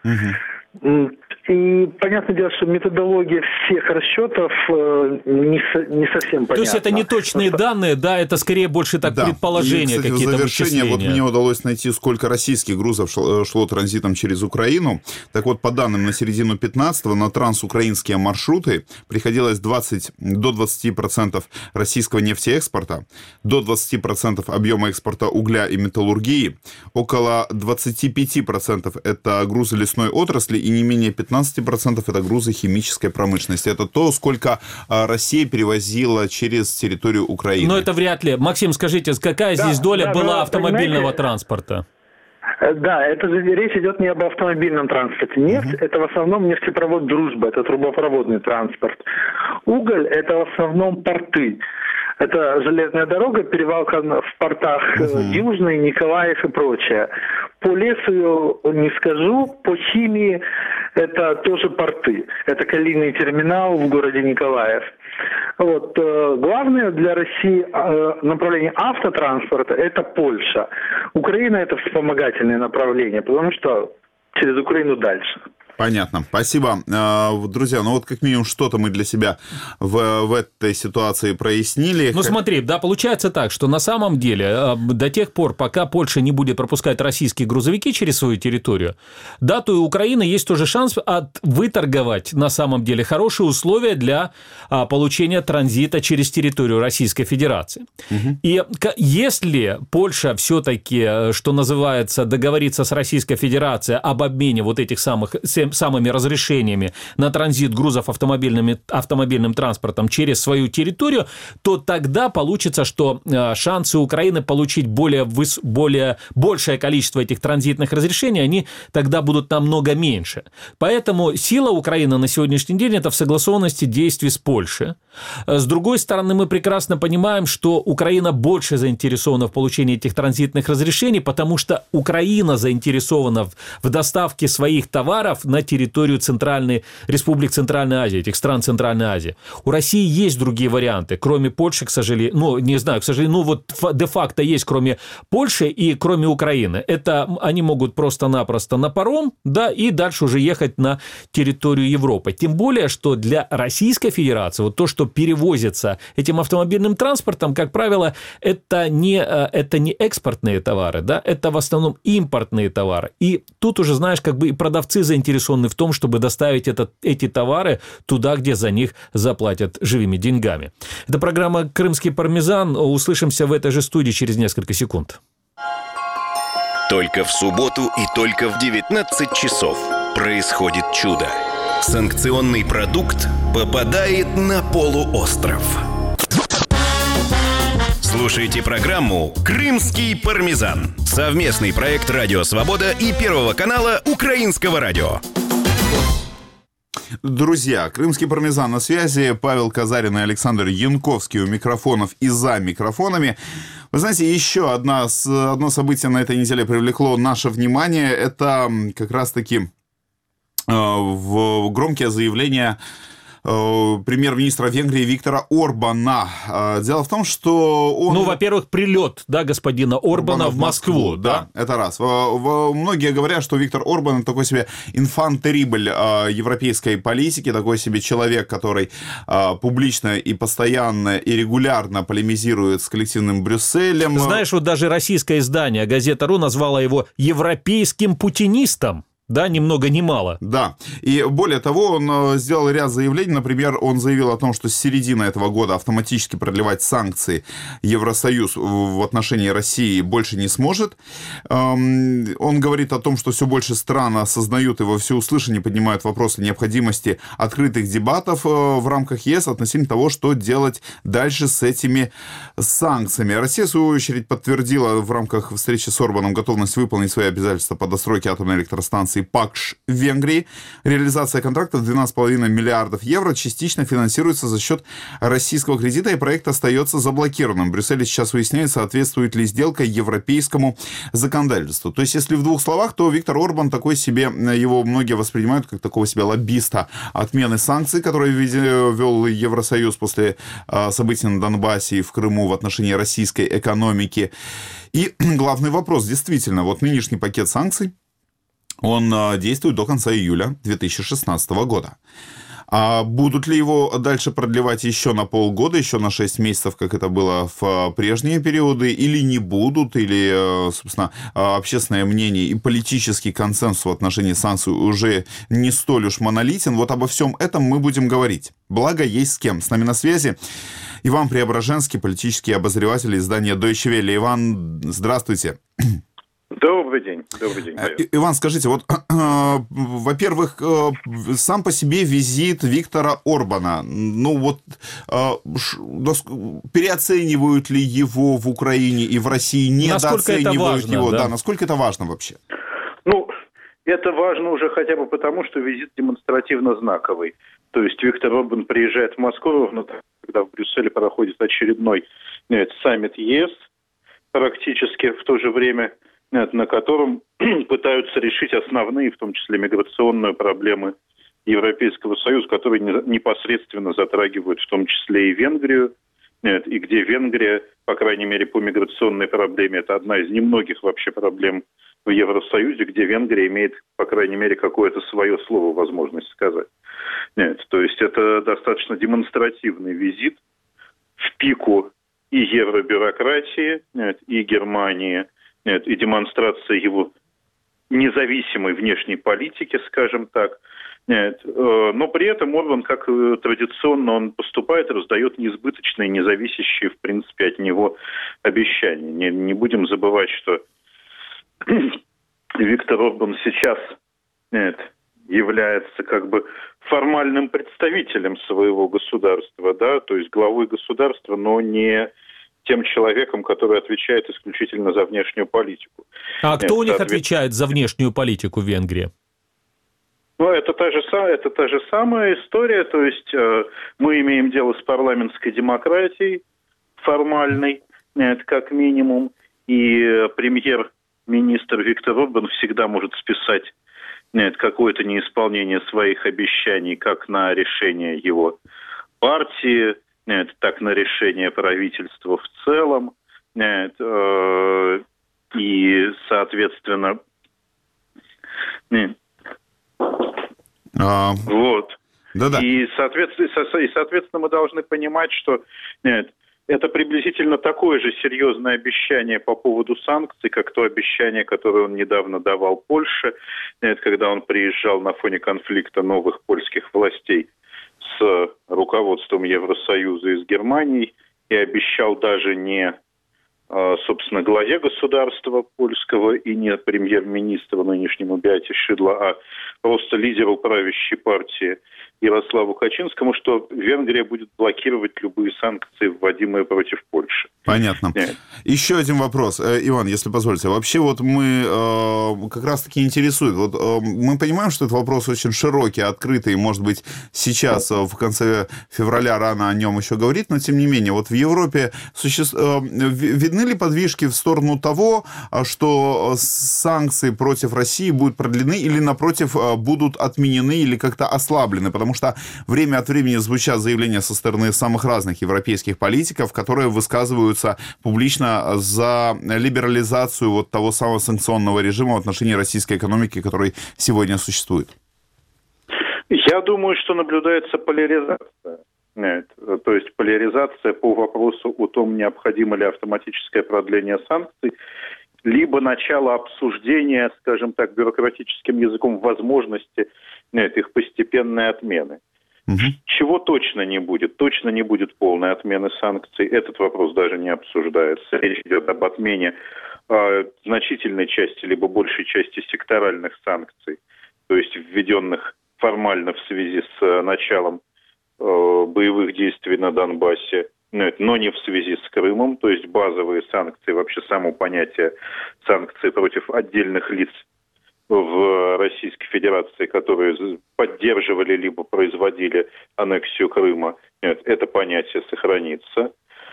И понятное дело, что методология всех расчетов не совсем понятна. То есть это не точные данные, да, это скорее больше так предположения, и, кстати, какие-то в завершение, вычисления. вот мне удалось найти, сколько российских грузов шло транзитом через Украину. Так вот, по данным на середину 15-го, на трансукраинские маршруты приходилось до 20% российского нефтеэкспорта, до 20% объема экспорта угля и металлургии, около 25% это грузы лесной отрасли и не менее 15% это грузы химической промышленности. Это то, сколько Россия перевозила через территорию Украины. Но это вряд ли. Максим, скажите, какая здесь доля была автомобильного транспорта? Да, это же речь идет не об автомобильном транспорте. Нефть – это в основном нефтепровод «Дружба», это трубопроводный транспорт. Уголь – это в основном порты. Это железная дорога, перевалка в портах Южный, Николаев и прочее. По лесу не скажу, по химии это тоже порты. Это калийный терминал в городе Николаев. Вот. Главное для России направление автотранспорта – это Польша. Украина – это вспомогательное направление, потому что через Украину дальше. Понятно. Спасибо. Друзья, ну вот как минимум что-то мы для себя в этой ситуации прояснили. Ну смотри, да, получается так, что на самом деле до тех пор, пока Польша не будет пропускать российские грузовики через свою территорию, да, то и у Украины есть тоже шанс выторговать на самом деле хорошие условия для получения транзита через территорию Российской Федерации. И если Польша все-таки, что называется, договорится с Российской Федерацией об обмене вот этих самых самыми разрешениями на транзит грузов автомобильным транспортом через свою территорию, то тогда получится, что шансы Украины получить большее количество этих транзитных разрешений, они тогда будут намного меньше. Поэтому сила Украины на сегодняшний день – это в согласованности действий с Польшей. С другой стороны, мы прекрасно понимаем, что Украина больше заинтересована в получении этих транзитных разрешений, потому что Украина заинтересована в доставке своих товаров на территорию республик Центральной Азии, этих стран Центральной Азии. У России есть другие варианты, кроме Польши, к сожалению, де-факто есть, кроме Польши и кроме Украины. Это они могут просто-напросто на паром, да, и дальше уже ехать на территорию Европы. Тем более, что для Российской Федерации вот то, что перевозится этим автомобильным транспортом, как правило, это не экспортные товары, да, это в основном импортные товары. И тут уже, знаешь, как бы и продавцы заинтересованы в том, чтобы доставить эти товары туда, где за них заплатят живыми деньгами. Это программа «Крымский пармезан». Услышимся в этой же студии через несколько секунд. Только в субботу и только в 19 часов происходит чудо. Санкционный продукт попадает на полуостров. Слушайте программу «Крымский пармезан». Совместный проект «Радио Свобода» и Первого канала Украинского радио. Друзья, «Крымский пармезан» на связи. Павел Казарин и Александр Янковский у микрофонов и за микрофонами. Вы знаете, еще одно событие на этой неделе привлекло наше внимание. Это как раз-таки громкие заявления премьер-министра Венгрии Виктора Орбана. Дело в том, что он... во-первых, прилет, да, господина Орбана в Москву. Да, это раз. Многие говорят, что Виктор Орбан такой себе инфан-терибль европейской политики, такой себе человек, который публично и постоянно и регулярно полемизирует с коллективным Брюсселем. Знаешь, вот даже российское издание «Газета.ру» назвало его европейским путинистом. Да, ни много ни мало. Да, и более того, он сделал ряд заявлений. Например, он заявил о том, что с середины этого года автоматически продлевать санкции Евросоюз в отношении России больше не сможет. Он говорит о том, что все больше стран осознают и во всеуслышание поднимают вопросы необходимости открытых дебатов в рамках ЕС относительно того, что делать дальше с этими санкциями. Россия, в свою очередь, подтвердила в рамках встречи с Орбаном готовность выполнить свои обязательства по достройке атомной электростанции ПАКШ в Венгрии. Реализация контракта в 12,5 миллиардов евро частично финансируется за счет российского кредита, и проект остается заблокированным. В Брюсселе сейчас выясняет, соответствует ли сделка европейскому законодательству. То есть, если в двух словах, то Виктор Орбан такой себе, его многие воспринимают как такого себе лоббиста отмены санкций, которые ввел Евросоюз после событий на Донбассе и в Крыму в отношении российской экономики. И главный вопрос, действительно, вот нынешний пакет санкций, он действует до конца июля 2016 года. А будут ли его дальше продлевать еще на полгода, еще на 6 месяцев, как это было в прежние периоды, или не будут, или, собственно, общественное мнение и политический консенсус в отношении санкций уже не столь уж монолитен. Вот обо всем этом мы будем говорить. Благо, есть с кем. С нами на связи Иван Преображенский, политический обозреватель издания Deutsche Welle. Иван, здравствуйте. Добрый день. Иван, скажите, вот, во-первых, сам по себе визит Виктора Орбана, переоценивают ли его в Украине и в России, недооценивают его? Да, насколько это важно вообще? Это важно уже хотя бы потому, что визит демонстративно знаковый. То есть Виктор Орбан приезжает в Москву ровно тогда, когда в Брюсселе проходит очередной саммит ЕС, практически в то же время, на котором пытаются решить основные, в том числе миграционные проблемы Европейского Союза, которые непосредственно затрагивают в том числе и Венгрию, и где Венгрия, по крайней мере, по миграционной проблеме, это одна из немногих вообще проблем в Евросоюзе, где Венгрия имеет, по крайней мере, какое-то свое слово, возможность сказать. То есть это достаточно демонстративный визит в пику и евробюрократии, и Германии, и демонстрация его независимой внешней политики, скажем так. Но при этом Орбан, как традиционно он поступает, раздает несбыточные, независящие, в принципе, от него обещания. Не будем забывать, что Виктор Орбан сейчас является как бы формальным представителем своего государства, да, то есть главой государства, но не тем человеком, который отвечает исключительно за внешнюю политику. А кто у них отвечает за внешнюю политику в Венгрии? Ну, это та же самая история, то есть мы имеем дело с парламентской демократией формальной, как минимум, и премьер-министр Виктор Орбан всегда может списать какое-то неисполнение своих обещаний как на решение его партии, так на решение правительства в целом, и, соответственно, вот. Да-да. И, соответственно, мы должны понимать, что это приблизительно такое же серьезное обещание по поводу санкций, как то обещание, которое он недавно давал Польше, когда он приезжал на фоне конфликта новых польских властей с руководством Евросоюза и с Германией, и обещал даже не, собственно, главе государства польского и не премьер-министру нынешнему Беате Шидло, а просто лидеру правящей партии Ярославу Качинскому, что Венгрия будет блокировать любые санкции, вводимые против Польши. Понятно. Еще один вопрос, Иван, если позволите. Вообще вот мы как раз-таки интересует. Вот мы понимаем, что этот вопрос очень широкий, открытый, может быть, сейчас в конце февраля рано о нем еще говорить, но тем не менее, вот в Европе видны ли подвижки в сторону того, что санкции против России будут продлены или, напротив, будут отменены или как-то ослаблены? Потому что время от времени звучат заявления со стороны самых разных европейских политиков, которые высказываются публично за либерализацию вот того самого санкционного режима в отношении российской экономики, который сегодня существует. Я думаю, что наблюдается поляризация. То есть поляризация по вопросу о том, необходимо ли автоматическое продление санкций, либо начало обсуждения, скажем так, бюрократическим языком возможности их постепенной отмены. Чего точно не будет? Точно не будет полной отмены санкций. Этот вопрос даже не обсуждается. Речь идет об отмене значительной части, либо большей части секторальных санкций, то есть введенных формально в связи с началом боевых действий на Донбассе, но не в связи с Крымом, то есть базовые санкции, вообще само понятие санкций против отдельных лиц в Российской Федерации, которые поддерживали либо производили аннексию Крыма, это понятие сохранится.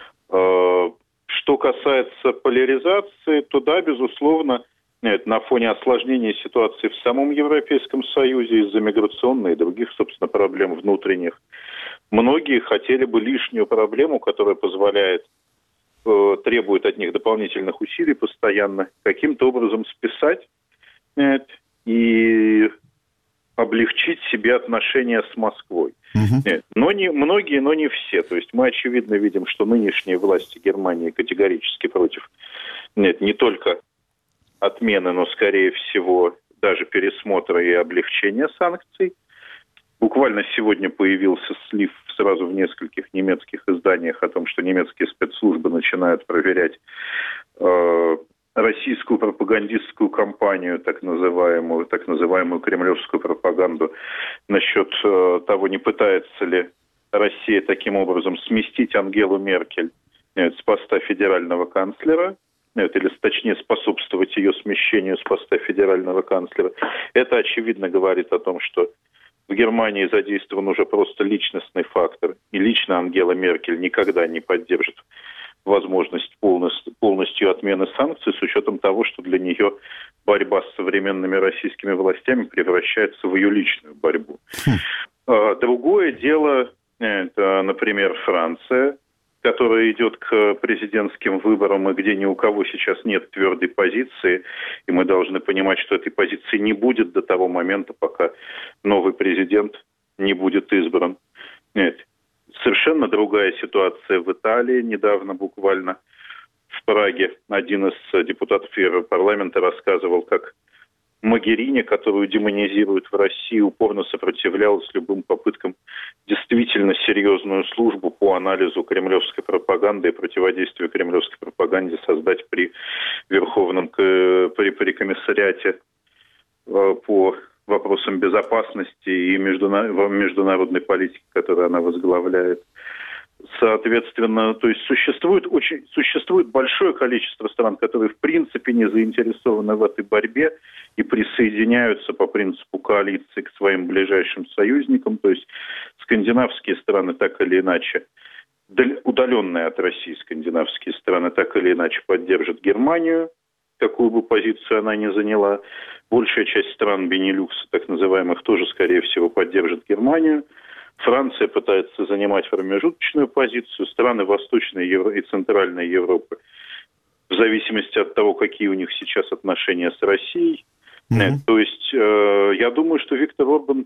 Что касается поляризации, то да, безусловно, на фоне осложнения ситуации в самом Европейском Союзе из-за миграционной и других, собственно, проблем внутренних, многие хотели бы лишнюю проблему, которая позволяет, требует от них дополнительных усилий постоянно, каким-то образом списать и облегчить себе отношения с Москвой. Но не многие, но не все. То есть мы очевидно видим, что нынешние власти Германии категорически против не только отмены, но, скорее всего, даже пересмотра и облегчения санкций. Буквально сегодня появился слив сразу в нескольких немецких изданиях о том, что немецкие спецслужбы начинают проверять российскую пропагандистскую кампанию, так называемую кремлевскую пропаганду, насчет того, не пытается ли Россия таким образом сместить Ангелу Меркель с поста федерального канцлера, или, точнее, способствовать ее смещению с поста федерального канцлера. Это, очевидно, говорит о том, что в Германии задействован уже просто личностный фактор, и лично Ангела Меркель никогда не поддержит возможность полностью отмены санкций, с учетом того, что для нее борьба с современными российскими властями превращается в ее личную борьбу. Другое дело, это, например, Франция, которая идет к президентским выборам, и где ни у кого сейчас нет твердой позиции, и мы должны понимать, что этой позиции не будет до того момента, пока новый президент не будет избран. Нет. Совершенно другая ситуация в Италии. Недавно буквально в Праге один из депутатов Европарламента рассказывал, как Могерини, которую демонизируют в России, упорно сопротивлялась любым попыткам действительно серьезную службу по анализу кремлевской пропаганды и противодействию кремлевской пропаганде создать при Верховном при комиссариате по вопросам безопасности и международной политики, которую она возглавляет. Соответственно, то есть существует большое количество стран, которые в принципе не заинтересованы в этой борьбе и присоединяются по принципу коалиции к своим ближайшим союзникам. То есть скандинавские страны так или иначе, удаленные от России скандинавские страны так или иначе поддержат Германию, какую бы позицию она ни заняла. Большая часть стран Бенилюкса, так называемых, тоже, скорее всего, поддержит Германию. Франция пытается занимать промежуточную позицию. Страны Восточной и Центральной Европы, в зависимости от того, какие у них сейчас отношения с Россией. То есть я думаю, что Виктор Орбан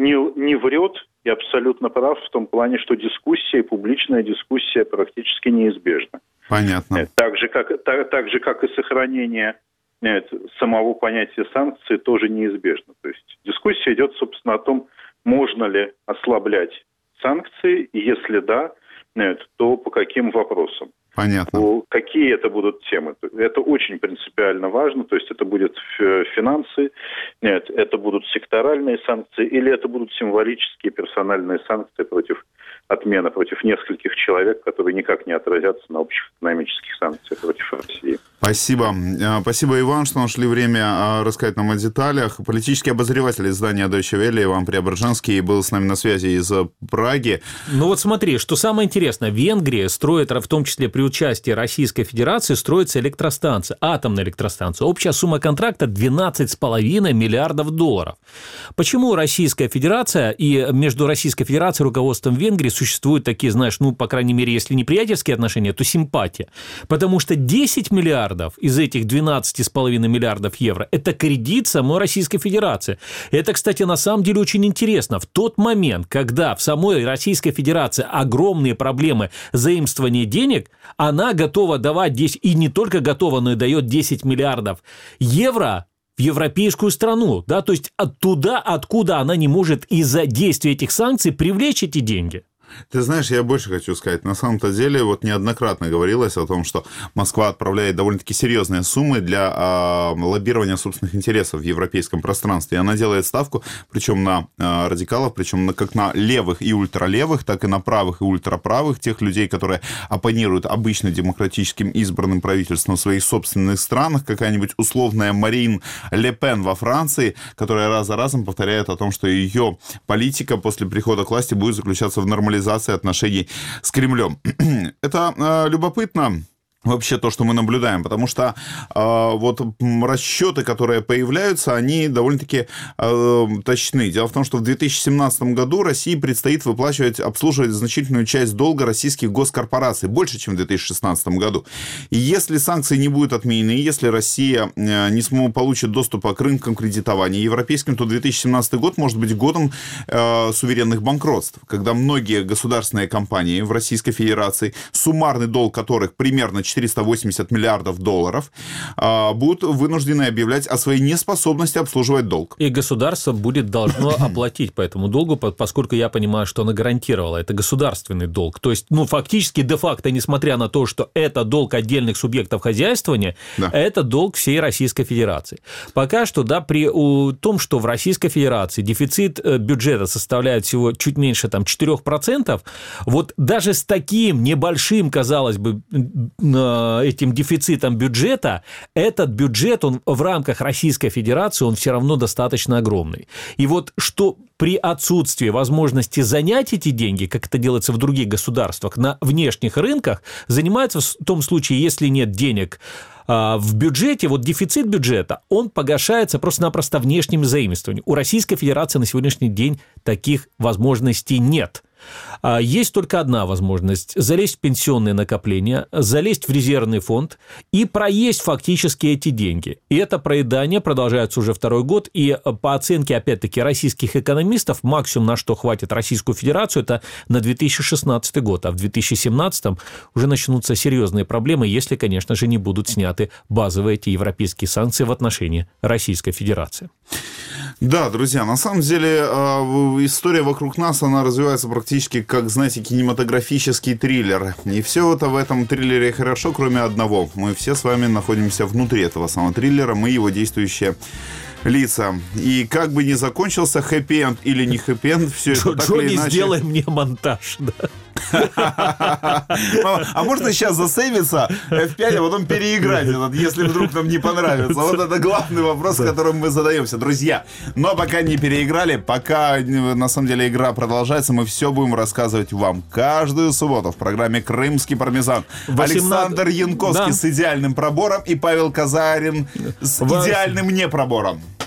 не врет и абсолютно прав в том плане, что публичная дискуссия практически неизбежна. Понятно. Так же, как и сохранение самого понятия санкций тоже неизбежно. То есть дискуссия идет, собственно, о том, можно ли ослаблять санкции, и если да, то по каким вопросам. Понятно. Какие это будут темы. Это очень принципиально важно. То есть это будут финансы, это будут секторальные санкции, или это будут символические персональные санкции отмена против нескольких человек, которые никак не отразятся на общих экономических санкциях против России. Спасибо. Спасибо, Иван, что нашли время рассказать нам о деталях. Политический обозреватель издания Deutsche Welle Иван Преображенский был с нами на связи из Праги. Ну вот смотри, что самое интересное. Венгрия строит, в том числе при участии Российской Федерации, строится электростанция, атомная электростанция. Общая сумма контракта 12,5 миллиардов долларов. Почему Российская Федерация и между Российской Федерацией и руководством Венгрии существуют такие, знаешь, по крайней мере, если не приятельские отношения, то симпатия? Потому что 10 миллиардов из этих 12,5 миллиардов евро – это кредит самой Российской Федерации. Это, кстати, на самом деле очень интересно. В тот момент, когда в самой Российской Федерации огромные проблемы заимствования денег, она готова давать 10, и не только готова, но и дает 10 миллиардов евро в европейскую страну. Да? То есть оттуда, откуда она не может из-за действия этих санкций привлечь эти деньги. Ты знаешь, я больше хочу сказать. На самом-то деле, неоднократно говорилось о том, что Москва отправляет довольно-таки серьезные суммы для лоббирования собственных интересов в европейском пространстве. И она делает ставку, причем на радикалов, причем как на левых и ультралевых, так и на правых и ультраправых, тех людей, которые оппонируют обычно демократическим избранным правительством в своих собственных странах, какая-нибудь условная Марин Ле Пен во Франции, которая раз за разом повторяет о том, что ее политика после прихода к власти будет заключаться в нормализации отношений с Кремлем. Это любопытно. Вообще то, что мы наблюдаем, потому что расчеты, которые появляются, они довольно-таки точны. Дело в том, что в 2017 году России предстоит обслуживать значительную часть долга российских госкорпораций, больше, чем в 2016 году. И если санкции не будут отменены, если Россия не получит доступа к рынкам кредитования европейским, то 2017 год может быть годом суверенных банкротств, когда многие государственные компании в Российской Федерации, суммарный долг которых примерно 480 миллиардов долларов, будут вынуждены объявлять о своей неспособности обслуживать долг. И государство должно оплатить по этому долгу, поскольку я понимаю, что оно гарантировало. Это государственный долг. То есть, фактически, де-факто, несмотря на то, что это долг отдельных субъектов хозяйствования, да, это долг всей Российской Федерации. Пока что, да, при том, что в Российской Федерации дефицит бюджета составляет всего чуть меньше 4%, вот даже с таким небольшим, казалось бы, этим дефицитом бюджета, этот бюджет, он в рамках Российской Федерации, он все равно достаточно огромный. И вот что при отсутствии возможности занять эти деньги, как это делается в других государствах, на внешних рынках, занимается в том случае, если нет денег в бюджете, дефицит бюджета, он погашается просто-напросто внешним заимствованием. У Российской Федерации на сегодняшний день таких возможностей нет. Есть только одна возможность – залезть в пенсионные накопления, залезть в резервный фонд и проесть фактически эти деньги. И это проедание продолжается уже второй год, и по оценке, опять-таки, российских экономистов, максимум, на что хватит Российскую Федерацию, это на 2016 год, а в 2017 уже начнутся серьезные проблемы, если, конечно же, не будут сняты базовые эти европейские санкции в отношении Российской Федерации. Да, друзья, на самом деле история вокруг нас, она развивается практически как, знаете, кинематографический триллер. И все это в этом триллере хорошо, кроме одного. Мы все с вами находимся внутри этого самого триллера, мы его действующие лица. И как бы ни закончился хэппи-энд или не хэппи-энд, все это так или Джонни, иначе... сделай мне монтаж, да. А можно сейчас засейвиться F5, а потом переиграть этот, если вдруг нам не понравится? Вот это главный вопрос, с которым мы задаемся, друзья. Но пока не переиграли, пока на самом деле игра продолжается, мы все будем рассказывать вам каждую субботу в программе «Крымский пармезан». Александр Янковский с идеальным пробором и Павел Казарин с идеальным непробором.